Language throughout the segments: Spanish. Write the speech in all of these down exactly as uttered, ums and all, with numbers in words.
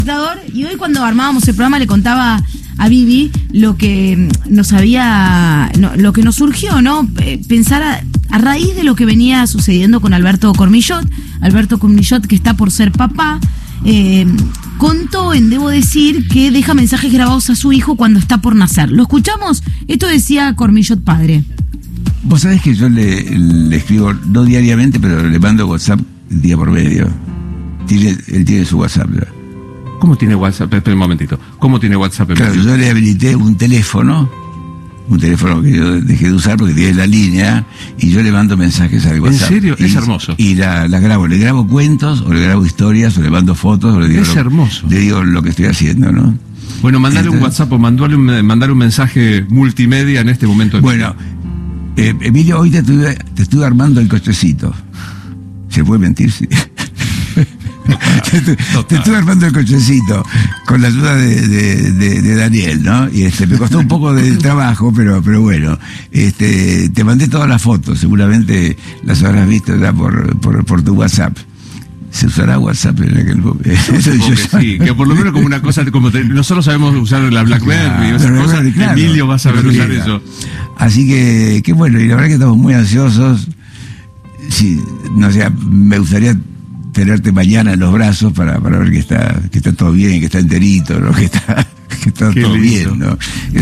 Y hoy cuando armábamos el programa le contaba a Vivi lo que nos había, no, lo que nos surgió, ¿no? Pensar a, a raíz de lo que venía sucediendo con Alberto Cormillot, Alberto Cormillot que está por ser papá, eh, contó en Debo Decir que deja mensajes grabados a su hijo cuando está por nacer. ¿Lo escuchamos? Esto decía Cormillot padre. Vos sabés que yo le, le escribo, no diariamente, pero le mando WhatsApp día por medio. Tiene, él tiene su WhatsApp ya. ¿Cómo tiene WhatsApp? Espera un momentito. ¿Cómo tiene WhatsApp? Claro, yo le habilité un teléfono, un teléfono que yo dejé de usar porque tiene la línea, y yo le mando mensajes al WhatsApp. ¿En serio? Y, es hermoso. Y la, la grabo, le grabo cuentos, o le grabo historias, o le mando fotos, o le digo, es lo, hermoso. Le digo lo que estoy haciendo, ¿no? Bueno, mandale Entonces, un WhatsApp o mandale un, mandale un mensaje multimedia en este momento. De bueno, eh, Emilio, hoy te estuve, te estuve armando el cochecito. ¿Se puede mentir? Sí. te, te estuve armando el cochecito con la ayuda de, de, de, de Daniel, ¿no? Y este me costó un poco de trabajo, pero pero bueno, este te mandé todas las fotos, seguramente las habrás visto ya por, por, por tu WhatsApp. ¿Se usará WhatsApp en aquel momento? Que sí, que por lo menos como una cosa, como te, nosotros sabemos usar la BlackBerry, claro, y esas cosas, claro, Emilio va a saber usar mira. eso. Así que, que bueno, y la verdad que estamos muy ansiosos. Sí, no sé, me gustaría tenerte mañana en los brazos para, para ver que está, que está todo bien, que está enterito, ¿no? Que está, que está todo bien, ¿no?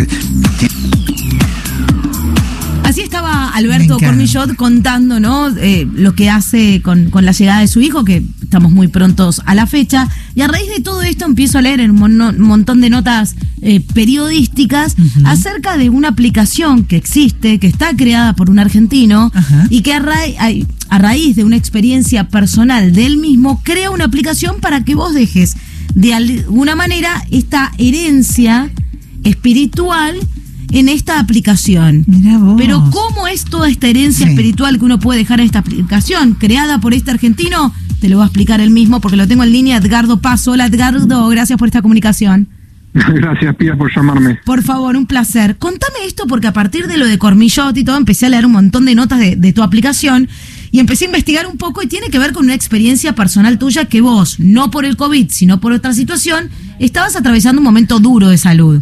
Así estaba Alberto Cormillot contando, ¿no? Eh, lo que hace con, con la llegada de su hijo, que estamos muy prontos a la fecha. Y a raíz de todo esto empiezo a leer en un mon- montón de notas eh, periodísticas uh-huh. acerca de una aplicación que existe, que está creada por un argentino uh-huh. y que a, ra- a, a raíz de una experiencia personal de él mismo crea una aplicación para que vos dejes de alguna manera esta herencia espiritual en esta aplicación. Mirá vos. Pero ¿cómo es toda esta herencia sí. espiritual que uno puede dejar en esta aplicación creada por este argentino? Te lo va a explicar él mismo porque lo tengo en línea. Edgardo Paso. Hola Edgardo, gracias por esta comunicación. Gracias, Pía, por llamarme. Por favor, un placer. Contame esto porque a partir de lo de Cormillot y todo empecé a leer un montón de notas de, de tu aplicación y empecé a investigar un poco y tiene que ver con una experiencia personal tuya que vos, no por el COVID, sino por otra situación, estabas atravesando un momento duro de salud.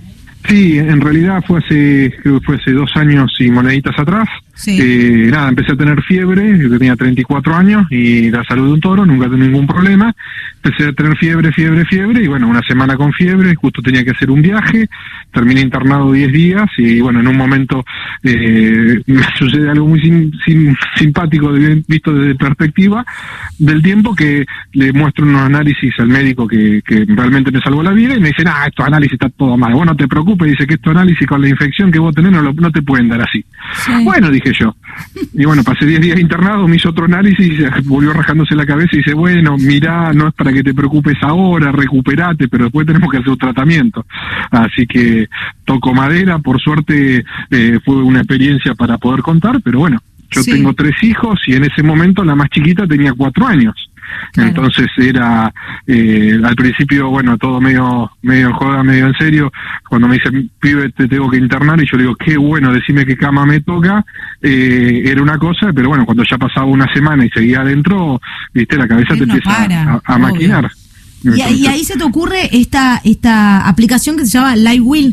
Sí, en realidad fue hace creo que fue hace dos años y moneditas atrás. Sí. Eh, nada, empecé a tener fiebre, yo tenía treinta y cuatro años y la salud de un toro, nunca tuve ningún problema. Empecé a tener fiebre, fiebre, fiebre y bueno, una semana con fiebre, justo tenía que hacer un viaje, terminé internado diez días y bueno, en un momento eh, me sucede algo muy sim, sim, simpático de, visto desde perspectiva del tiempo, que le muestro unos análisis al médico que, que realmente me salvó la vida y me dicen, ah, estos análisis está todo mal, vos no te preocupes, dice que estos análisis con la infección que vos tenés no, lo, no te pueden dar así. Sí. Bueno, dije yo. Y bueno, pasé diez días internado, me hizo otro análisis, volvió rajándose la cabeza y dice, bueno, mirá, no es para que te preocupes ahora, recuperate, pero después tenemos que hacer un tratamiento. Así que toco madera, por suerte eh, fue una experiencia para poder contar, pero bueno, yo sí. tengo tres hijos y en ese momento la más chiquita tenía cuatro años. Claro. Entonces era, eh, al principio, bueno, todo medio medio en joda, medio en serio. Cuando me dicen, pibe, te tengo que internar, y yo digo, qué bueno, decime qué cama me toca, eh, era una cosa, pero bueno, cuando ya pasaba una semana y seguía adentro, viste, la cabeza te no empieza para, a, a maquinar. Entonces, y, y ahí se te ocurre esta esta aplicación que se llama Live Will.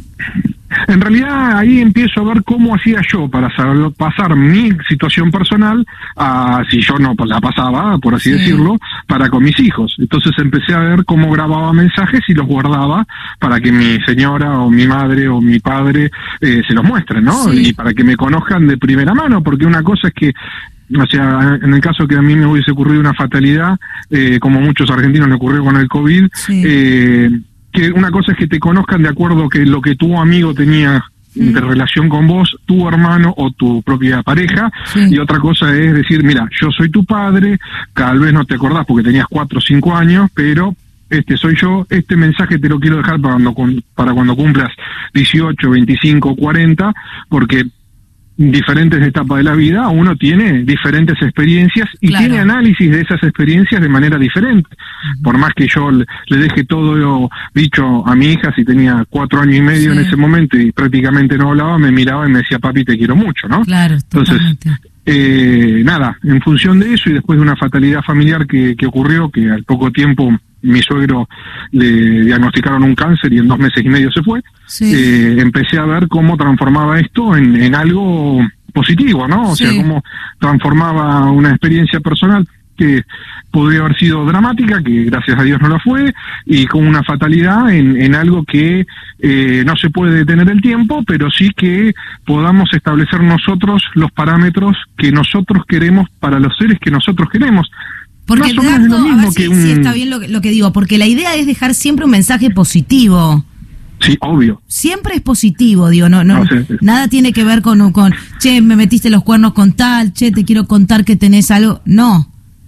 En realidad ahí empiezo a ver cómo hacía yo para saber pasar mi situación personal a, si yo no la pasaba, por así sí. decirlo, para con mis hijos. Entonces empecé a ver cómo grababa mensajes y los guardaba para que mi señora o mi madre o mi padre eh, se los muestren, ¿no? Sí. Y para que me conozcan de primera mano, porque una cosa es que, o sea, en el caso que a mí me hubiese ocurrido una fatalidad, eh, como muchos argentinos le ocurrió con el COVID, sí. eh, que una cosa es que te conozcan de acuerdo que lo que tu amigo tenía mm. de relación con vos, tu hermano o tu propia pareja, sí. y otra cosa es decir, mira, yo soy tu padre, tal vez no te acordás porque tenías cuatro o cinco años, pero este soy yo, este mensaje te lo quiero dejar para cuando, para cuando cumplas dieciocho, veinticinco, cuarenta, porque diferentes etapas de la vida, uno tiene diferentes experiencias y claro. tiene análisis de esas experiencias de manera diferente. Uh-huh. Por más que yo le, le deje todo dicho a mi hija, si tenía cuatro años y medio sí. en ese momento y prácticamente no hablaba, me miraba y me decía, papi, te quiero mucho, ¿no? Claro, entonces, eh, nada, en función de eso y después de una fatalidad familiar que, que ocurrió, que al poco tiempo mi suegro le diagnosticaron un cáncer y en dos meses y medio se fue, sí. eh, empecé a ver cómo transformaba esto en, en algo positivo, ¿no? O sí. sea, cómo transformaba una experiencia personal que podría haber sido dramática, que gracias a Dios no lo fue, y con una fatalidad en, en algo que eh, no se puede detener el tiempo, pero sí que podamos establecer nosotros los parámetros que nosotros queremos para los seres que nosotros queremos. Porque Edgardo, es lo mismo a ver si, que un... si está bien lo, lo que digo, porque la idea es dejar siempre un mensaje positivo. Sí, obvio. Siempre es positivo, digo, no, no, no sí, sí. nada tiene que ver con, con, che, me metiste los cuernos con tal, che, te quiero contar que tenés algo, no.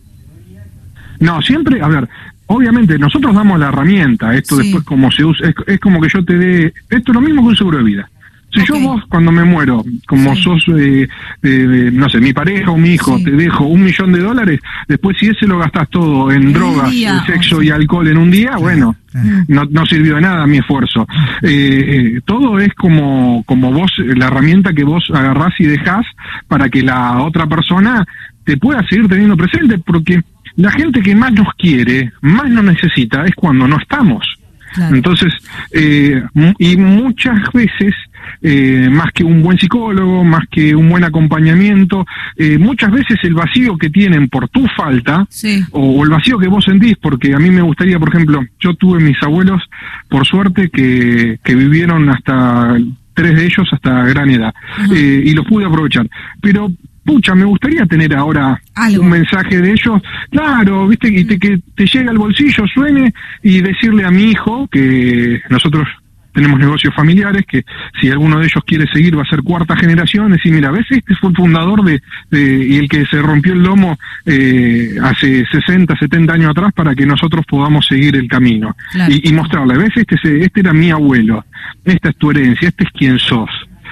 No, siempre, a ver, obviamente nosotros damos la herramienta, esto sí. después como se usa, es, es como que yo te dé, esto es lo mismo que un seguro de vida. Si okay. yo vos cuando me muero, como sí. sos, eh, eh, no sé, mi pareja o mi hijo, sí. te dejo un millón de dólares, después si ese lo gastás todo en, en drogas, en sexo y alcohol en un día, claro, bueno, claro. No, no sirvió de nada mi esfuerzo. Eh, eh, todo es como, como vos, la herramienta que vos agarrás y dejás para que la otra persona te pueda seguir teniendo presente, porque la gente que más nos quiere, más nos necesita, es cuando no estamos. Claro. Entonces, eh, y muchas veces, eh, más que un buen psicólogo, más que un buen acompañamiento, eh, muchas veces el vacío que tienen por tu falta, sí. o, o el vacío que vos sentís, porque a mí me gustaría, por ejemplo, yo tuve mis abuelos, por suerte, que, que vivieron hasta, tres de ellos hasta gran edad, eh, y los pude aprovechar. Pero pucha, me gustaría tener ahora algo. Un mensaje de ellos, claro, viste, y te, que te llega al bolsillo, suene, y decirle a mi hijo, que nosotros tenemos negocios familiares, que si alguno de ellos quiere seguir va a ser cuarta generación, decir, mira, ves, este fue el fundador de, de y el que se rompió el lomo eh, hace sesenta, setenta años atrás para que nosotros podamos seguir el camino. Claro. Y, y mostrarle, ves, este, este era mi abuelo, esta es tu herencia, este es quien sos.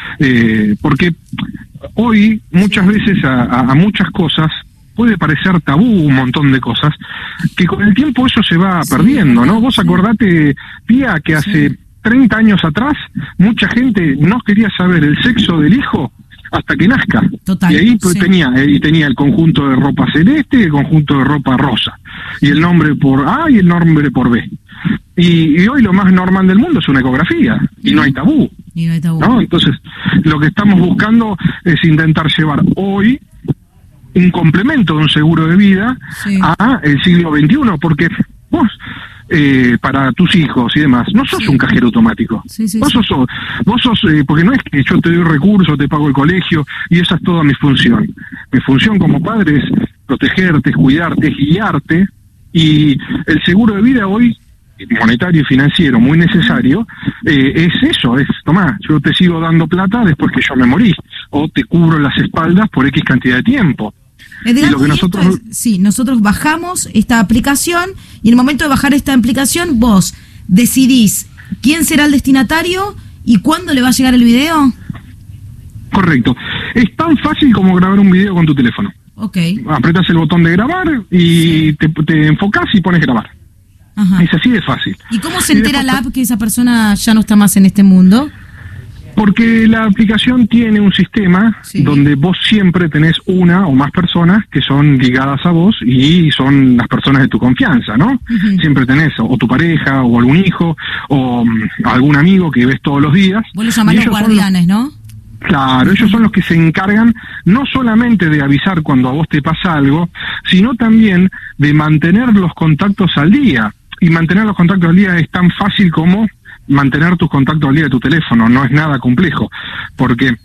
Eh, porque hoy muchas veces a, a, a muchas cosas puede parecer tabú un montón de cosas, que con el tiempo eso se va sí, perdiendo, ¿no? Vos acordate, Pía, que hace sí. treinta años atrás mucha gente no quería saber el sexo del hijo hasta que nazca. Total, y ahí pues, sí. tenía y tenía el conjunto de ropa celeste y el conjunto de ropa rosa, y el nombre por A y el nombre por B. Y, y hoy lo más normal del mundo es una ecografía, y no hay tabú. Y no hay tabú. ¿No? Entonces, lo que estamos buscando es intentar llevar hoy un complemento de un seguro de vida sí. a el siglo veintiuno, porque vos, eh, para tus hijos y demás, no sos sí. un cajero automático. Sí, sí, vos sí. sos, vos sos eh, porque no es que yo te doy recursos, te pago el colegio, y esa es toda mi función. Mi función como padre es protegerte, es cuidarte, es guiarte, y el seguro de vida hoy, monetario y financiero, muy necesario, eh, es eso, es, tomá, yo te sigo dando plata después que yo me morí, o te cubro las espaldas por X cantidad de tiempo. Edgardo, y lo que nosotros... es, sí, nosotros bajamos esta aplicación, y en el momento de bajar esta aplicación, vos decidís quién será el destinatario y cuándo le va a llegar el video. Correcto. Es tan fácil como grabar un video con tu teléfono. Okay. Apretas el botón de grabar y sí. te, te enfocás y pones grabar. Ajá. Es así de fácil. ¿Y cómo se entera la app que esa persona ya no está más en este mundo? Porque la aplicación tiene un sistema sí. donde vos siempre tenés una o más personas que son ligadas a vos y son las personas de tu confianza, ¿no? Uh-huh. Siempre tenés o tu pareja o algún hijo o um, algún amigo que ves todos los días. Vos los llamás los guardianes, los... ¿no? Claro, ellos son los que se encargan no solamente de avisar cuando a vos te pasa algo, sino también de mantener los contactos al día. Y mantener los contactos al día es tan fácil como mantener tus contactos al día de tu teléfono, no es nada complejo, porque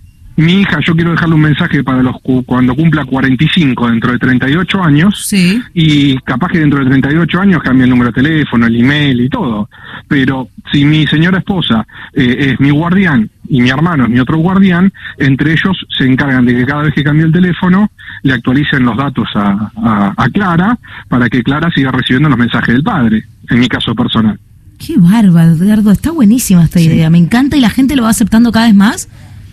mi hija, yo quiero dejarle un mensaje para los cuando cumpla cuarenta y cinco, dentro de treinta y ocho años, sí. y capaz que dentro de treinta y ocho años cambie el número de teléfono, el email y todo, pero si mi señora esposa eh, es mi guardián y mi hermano es mi otro guardián, entre ellos se encargan de que cada vez que cambie el teléfono le actualicen los datos a, a, a Clara, para que Clara siga recibiendo los mensajes del padre, en mi caso personal. Qué bárbaro, Edgardo, está buenísima esta sí. idea, me encanta, y la gente lo va aceptando cada vez más.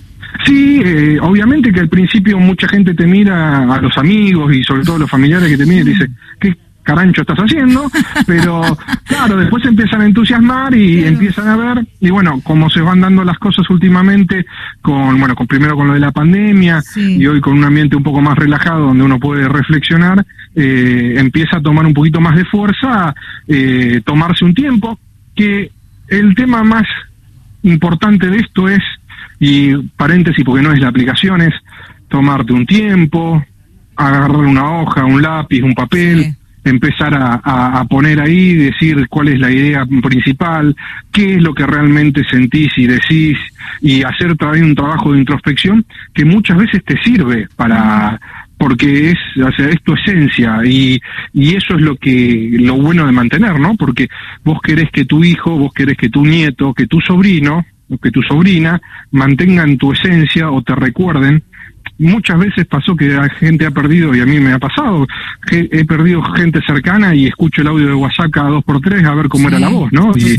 Sí, eh, obviamente que al principio mucha gente te mira, a los amigos y sobre todo a los familiares que te miran, y dice, ¿qué carancho estás haciendo, pero claro, después se empiezan a entusiasmar y claro. empiezan a ver, y bueno, como se van dando las cosas últimamente, con bueno, con primero con lo de la pandemia, sí. y hoy con un ambiente un poco más relajado donde uno puede reflexionar, eh, empieza a tomar un poquito más de fuerza, eh, tomarse un tiempo, que el tema más importante de esto es, y paréntesis porque no es la aplicación, es tomarte un tiempo, agarrar una hoja, un lápiz, un papel, sí. empezar a, a, a poner ahí, decir cuál es la idea principal, qué es lo que realmente sentís y decís, y hacer también un trabajo de introspección que muchas veces te sirve para, porque es, o sea, es tu esencia, y, y eso es lo que, lo bueno de mantener, ¿no? Porque vos querés que tu hijo, vos querés que tu nieto, que tu sobrino, o que tu sobrina mantengan tu esencia o te recuerden. Muchas veces pasó que la gente ha perdido, y a mí me ha pasado, que he perdido gente cercana y escucho el audio de WhatsApp cada dos por tres a ver cómo sí, era la voz, ¿no? Y,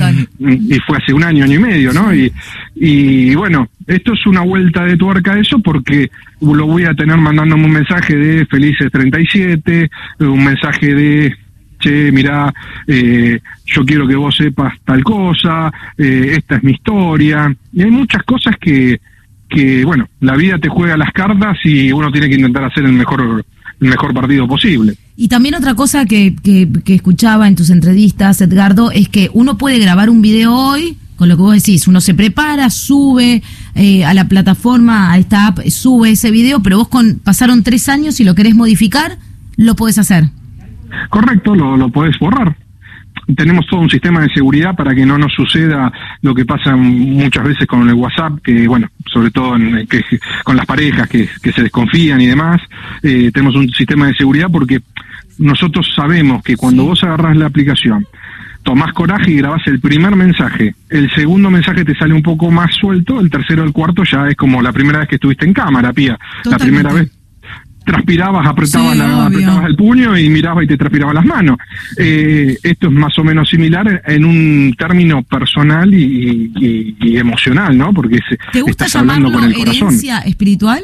y fue hace un año, año y medio, ¿no? Y, y bueno, esto es una vuelta de tuerca a eso, porque lo voy a tener mandándome un mensaje de Felices treinta y siete, un mensaje de... che, mirá, eh, yo quiero que vos sepas tal cosa, eh, esta es mi historia, y hay muchas cosas que, que, bueno, la vida te juega las cartas y uno tiene que intentar hacer el mejor, el mejor partido posible. Y también otra cosa que, que, que escuchaba en tus entrevistas, Edgardo, es que uno puede grabar un video hoy, con lo que vos decís, uno se prepara, sube eh, a la plataforma, a esta app, sube ese video, pero vos con pasaron tres años y lo querés modificar, lo podés hacer. Correcto, lo, lo podés borrar. Tenemos todo un sistema de seguridad para que no nos suceda lo que pasa muchas veces con el WhatsApp, que bueno, sobre todo en, que, con las parejas que, que se desconfían y demás. Eh, tenemos un sistema de seguridad porque nosotros sabemos que cuando sí. vos agarrás la aplicación, tomás coraje y grabás el primer mensaje, el segundo mensaje te sale un poco más suelto, el tercero, el cuarto ya es como la primera vez que estuviste en cámara, Pía. Totalmente. La primera vez transpirabas, apretabas, sí, la, apretabas el puño y mirabas y te transpiraban las manos. Eh, esto es más o menos similar en un término personal y, y, y emocional, ¿no? Porque se, ¿te gusta estás hablando con el corazón. ¿Herencia espiritual?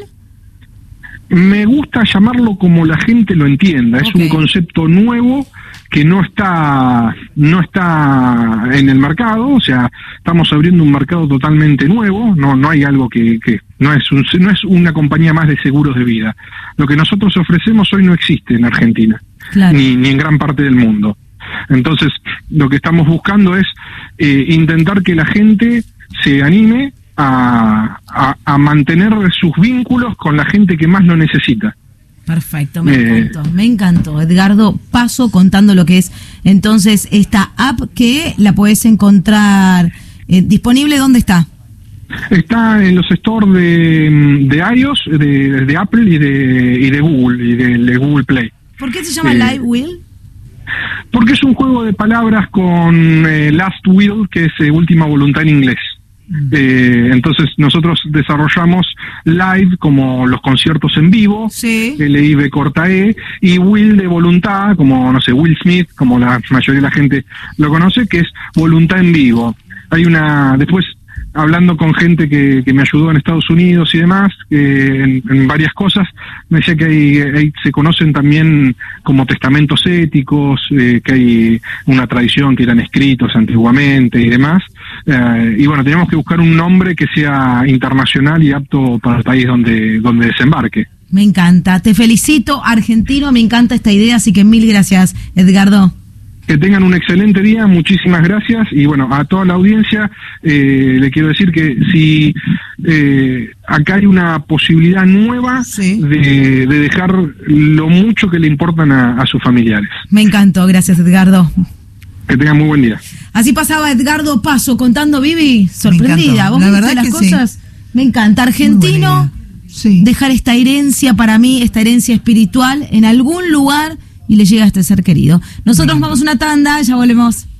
Me gusta llamarlo como la gente lo entienda. Es okay. un concepto nuevo que no está no está en el mercado, o sea, estamos abriendo un mercado totalmente nuevo, no no hay algo que, que no es un, no es una compañía más de seguros de vida. Lo que nosotros ofrecemos hoy no existe en Argentina, claro. ni, ni en gran parte del mundo. Entonces, lo que estamos buscando es eh, intentar que la gente se anime a, a, a mantener sus vínculos con la gente que más lo necesita. Perfecto, me eh, encantó, me encantó. Edgardo Paso contando lo que es entonces esta app, que la puedes encontrar eh, disponible. ¿Dónde está? Está en los stores de, de iOS, de, de Apple y de, y de Google, y de, de Google Play. ¿Por qué se llama eh, Live Will? Porque es un juego de palabras con eh, Last Will, que es eh, última voluntad en inglés. Eh, entonces nosotros desarrollamos live como los conciertos en vivo, sí. L I V corta E, y will de voluntad, como no sé, Will Smith, como la mayoría de la gente lo conoce, que es voluntad en vivo. Hay una, después hablando con gente que, que me ayudó en Estados Unidos y demás, eh, en, en varias cosas, me decía que hay, hay, se conocen también como testamentos éticos, eh, que hay una tradición que eran escritos antiguamente y demás, eh, y bueno, teníamos que buscar un nombre que sea internacional y apto para el país donde, donde desembarque. Me encanta, te felicito, argentino, me encanta esta idea, así que mil gracias, Edgardo. Que tengan un excelente día, muchísimas gracias, y bueno, a toda la audiencia eh, le quiero decir que si eh, acá hay una posibilidad nueva sí. de, de dejar lo mucho que le importan a, a sus familiares. Me encantó, gracias Edgardo. Que tengan muy buen día. Así pasaba Edgardo Paso contando, Vivi, sorprendida. ¿Vos la viste verdad las que cosas? Sí. Me encanta, argentino, sí. dejar esta herencia para mí, esta herencia espiritual en algún lugar, y le llega a este ser querido. Nosotros vamos a una tanda, ya volvemos.